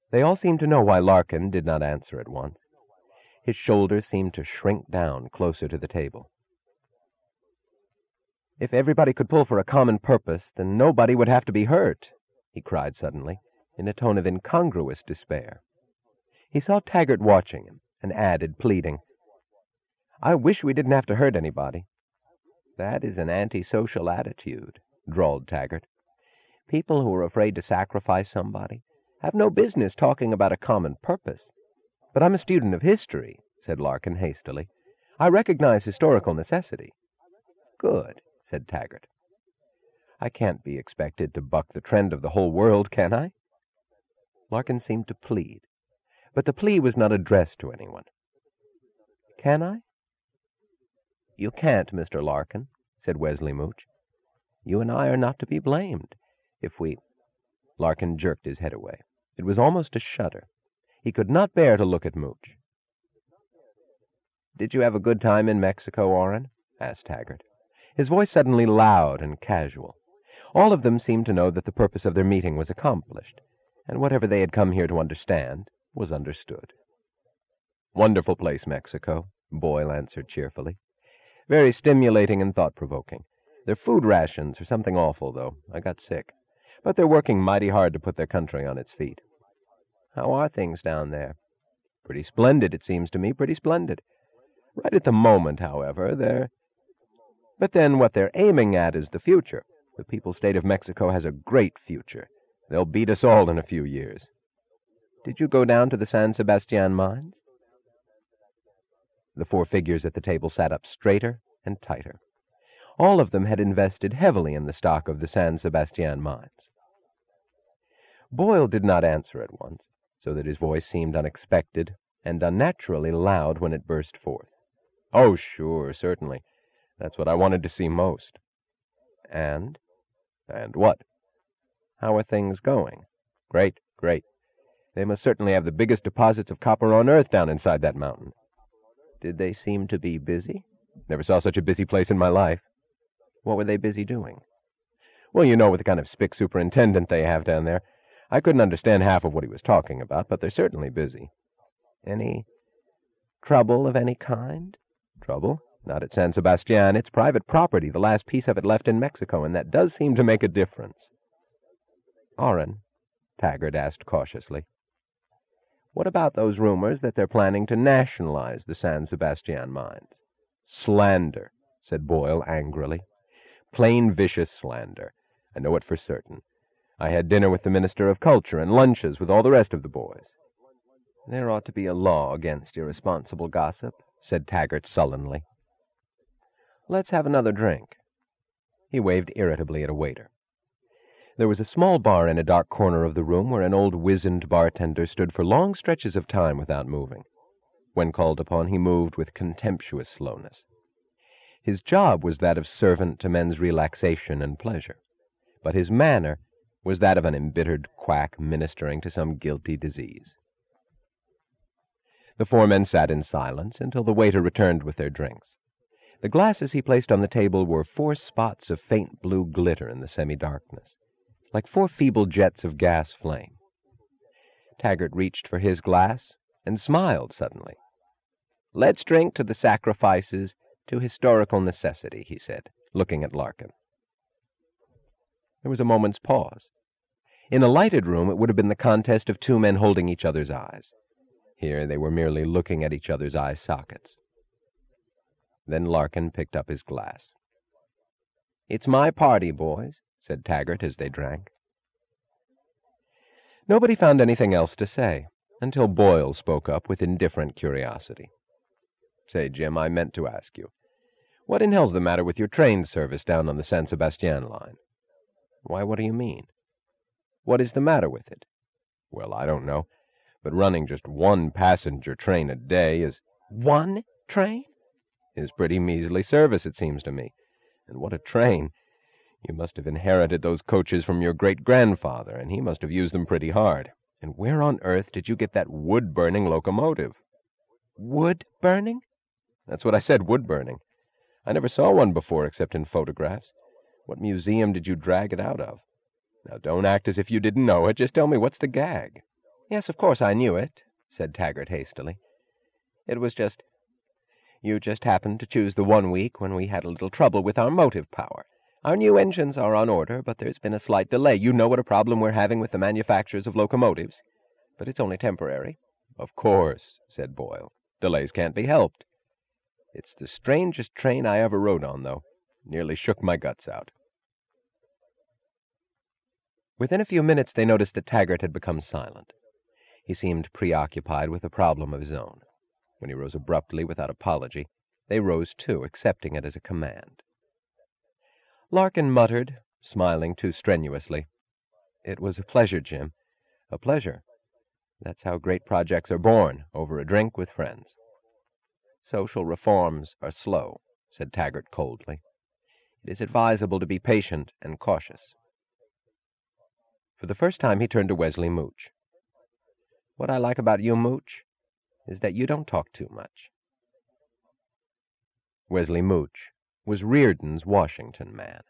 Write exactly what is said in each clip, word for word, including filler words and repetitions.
They all seemed to know why Larkin did not answer at once. His shoulders seemed to shrink down closer to the table. "If everybody could pull for a common purpose, then nobody would have to be hurt," he cried suddenly, in a tone of incongruous despair. He saw Taggart watching him, and added, pleading, "I wish we didn't have to hurt anybody." "That is an antisocial attitude," drawled Taggart. "People who are afraid to sacrifice somebody have no business talking about a common purpose." "But I'm a student of history," said Larkin hastily. "I recognize historical necessity." "Good," said Taggart. "I can't be expected to buck the trend of the whole world, can I?" Larkin seemed to plead, but the plea was not addressed to anyone. "Can I?" "You can't, Mister Larkin," said Wesley Mooch. "You and I are not to be blamed if we—" Larkin jerked his head away. It was almost a shudder. He could not bear to look at Mooch. "Did you have a good time in Mexico, Orrin?" asked Taggart. His voice suddenly loud and casual. All of them seemed to know that the purpose of their meeting was accomplished, and whatever they had come here to understand was understood. "Wonderful place, Mexico," Boyle answered cheerfully. "Very stimulating and thought-provoking. Their food rations are something awful, though. I got sick. But they're working mighty hard to put their country on its feet." "How are things down there?" "Pretty splendid, it seems to me, pretty splendid. Right at the moment, however, they're... But then what they're aiming at is the future. The People's State of Mexico has a great future. They'll beat us all in a few years." "Did you go down to the San Sebastian mines?" The four figures at the table sat up straighter and tighter. All of them had invested heavily in the stock of the San Sebastian mines. Boyle did not answer at once, so that his voice seemed unexpected and unnaturally loud when it burst forth. "Oh, sure, certainly. That's what I wanted to see most." "And?" "And what?" "How are things going?" "Great, great. They must certainly have the biggest deposits of copper on Earth down inside that mountain." "Did they seem to be busy?" "Never saw such a busy place in my life." "What were they busy doing?" "Well, you know, with the kind of spick superintendent they have down there. I couldn't understand half of what he was talking about, but they're certainly busy." "Any trouble of any kind?" "Trouble? Not at San Sebastian. It's private property, the last piece of it left in Mexico, and that does seem to make a difference." "Orrin," Taggart asked cautiously, "what about those rumors that they're planning to nationalize the San Sebastian mines?" "Slander," said Boyle angrily. "Plain vicious slander. I know it for certain. I had dinner with the Minister of Culture and lunches with all the rest of the boys." "There ought to be a law against irresponsible gossip," said Taggart sullenly. "Let's have another drink." He waved irritably at a waiter. There was a small bar in a dark corner of the room where an old wizened bartender stood for long stretches of time without moving. When called upon, he moved with contemptuous slowness. His job was that of servant to men's relaxation and pleasure, but his manner was that of an embittered quack ministering to some guilty disease. The four men sat in silence until the waiter returned with their drinks. The glasses he placed on the table were four spots of faint blue glitter in the semi-darkness, like four feeble jets of gas flame. Taggart reached for his glass and smiled suddenly. "Let's drink to the sacrifices to historical necessity," he said, looking at Larkin. There was a moment's pause. In a lighted room, it would have been the contest of two men holding each other's eyes. Here they were merely looking at each other's eye sockets. Then Larkin picked up his glass. "It's my party, boys," said Taggart as they drank. Nobody found anything else to say, until Boyle spoke up with indifferent curiosity. "Say, Jim, I meant to ask you, what in hell's the matter with your train service down on the San Sebastian line?" "Why, what do you mean?" "What is the matter with it?" "Well, I don't know, but running just one passenger train a day is—" "One train?" "Is pretty measly service, it seems to me. And what a train! You must have inherited those coaches from your great-grandfather, and he must have used them pretty hard. And where on earth did you get that wood-burning locomotive?" "Wood-burning?" "That's what I said, wood-burning. I never saw one before except in photographs. What museum did you drag it out of? Now, don't act as if you didn't know it. Just tell me what's the gag." "Yes, of course I knew it," said Taggart hastily. "It was just... You just happened to choose the one week when we had a little trouble with our motive power. Our new engines are on order, but there's been a slight delay. You know what a problem we're having with the manufacturers of locomotives. But it's only temporary." "Of course," said Boyle. "Delays can't be helped. It's the strangest train I ever rode on, though. Nearly shook my guts out." Within a few minutes they noticed that Taggart had become silent. He seemed preoccupied with a problem of his own. When he rose abruptly without apology, they rose too, accepting it as a command. Larkin muttered, smiling too strenuously, "It was a pleasure, Jim. A pleasure. That's how great projects are born, over a drink with friends." "Social reforms are slow," said Taggart coldly. "It is advisable to be patient and cautious." For the first time he turned to Wesley Mooch. "What I like about you, Mooch, is that you don't talk too much." Wesley Mooch was Reardon's Washington man.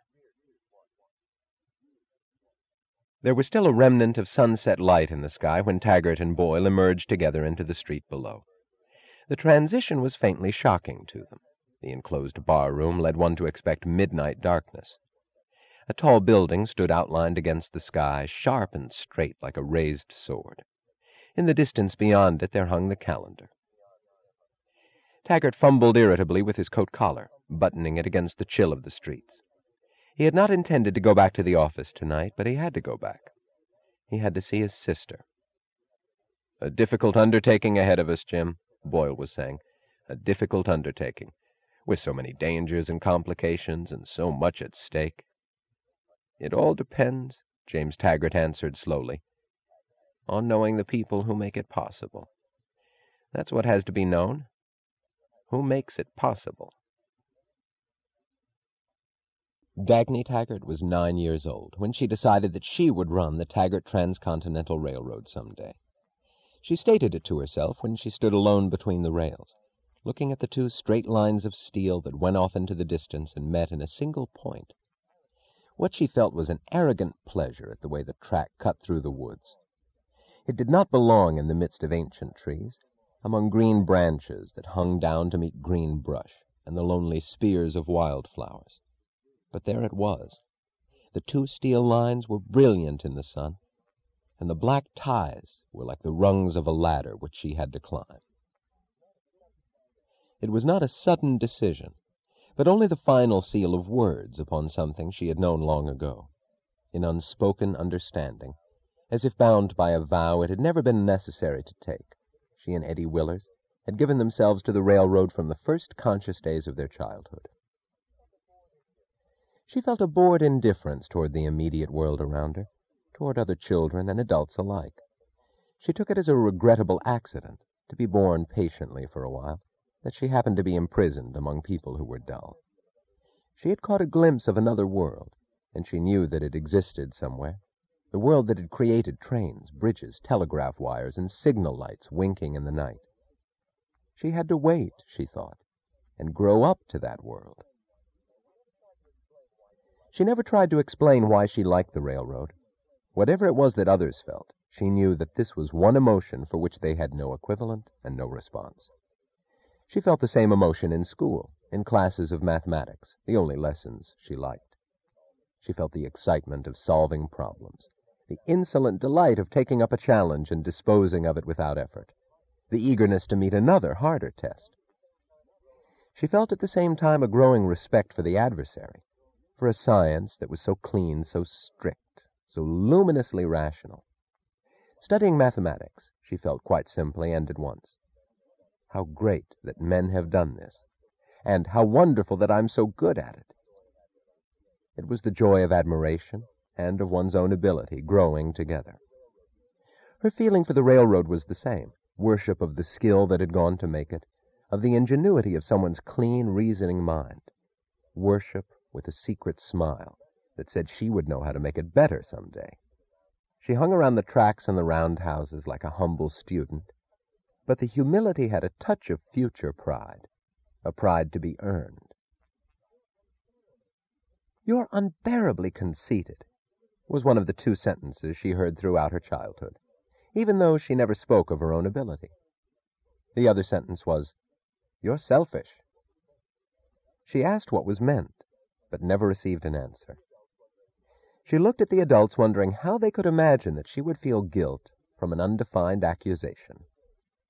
There was still a remnant of sunset light in the sky when Taggart and Boyle emerged together into the street below. The transition was faintly shocking to them. The enclosed bar-room led one to expect midnight darkness. A tall building stood outlined against the sky, sharp and straight like a raised sword. In the distance beyond it there hung the calendar. Taggart fumbled irritably with his coat collar, buttoning it against the chill of the streets. He had not intended to go back to the office tonight, but he had to go back. He had to see his sister. "A difficult undertaking ahead of us, Jim," Boyle was saying. "A difficult undertaking, with so many dangers and complications and so much at stake." "It all depends," James Taggart answered slowly, "on knowing the people who make it possible. That's what has to be known. Who makes it possible?" Dagny Taggart was nine years old when she decided that she would run the Taggart Transcontinental Railroad someday. She stated it to herself when she stood alone between the rails, looking at the two straight lines of steel that went off into the distance and met in a single point. What she felt was an arrogant pleasure at the way the track cut through the woods. It did not belong in the midst of ancient trees, among green branches that hung down to meet green brush and the lonely spears of wildflowers. But there it was. The two steel lines were brilliant in the sun, and the black ties were like the rungs of a ladder which she had to climb. It was not a sudden decision, but only the final seal of words upon something she had known long ago. In unspoken understanding, as if bound by a vow it had never been necessary to take, she and Eddie Willers had given themselves to the railroad from the first conscious days of their childhood. She felt a bored indifference toward the immediate world around her, toward other children and adults alike. She took it as a regrettable accident, to be borne patiently for a while, that she happened to be imprisoned among people who were dull. She had caught a glimpse of another world, and she knew that it existed somewhere, the world that had created trains, bridges, telegraph wires, and signal lights winking in the night. She had to wait, she thought, and grow up to that world. She never tried to explain why she liked the railroad. Whatever it was that others felt, she knew that this was one emotion for which they had no equivalent and no response. She felt the same emotion in school, in classes of mathematics, the only lessons she liked. She felt the excitement of solving problems, the insolent delight of taking up a challenge and disposing of it without effort, the eagerness to meet another, harder test. She felt at the same time a growing respect for the adversary, for a science that was so clean, so strict, so luminously rational. Studying mathematics, she felt quite simply and at once, how great that men have done this, and how wonderful that I'm so good at it. It was the joy of admiration and of one's own ability growing together. Her feeling for the railroad was the same, worship of the skill that had gone to make it, of the ingenuity of someone's clean, reasoning mind, worship with a secret smile that said she would know how to make it better some day. She hung around the tracks and the roundhouses like a humble student, but the humility had a touch of future pride, a pride to be earned. "You're unbearably conceited," was one of the two sentences she heard throughout her childhood. even though she never spoke of her own ability. The other sentence was, "You're selfish." She asked what was meant, but never received an answer. She looked at the adults, wondering how they could imagine that she would feel guilt from an undefined accusation.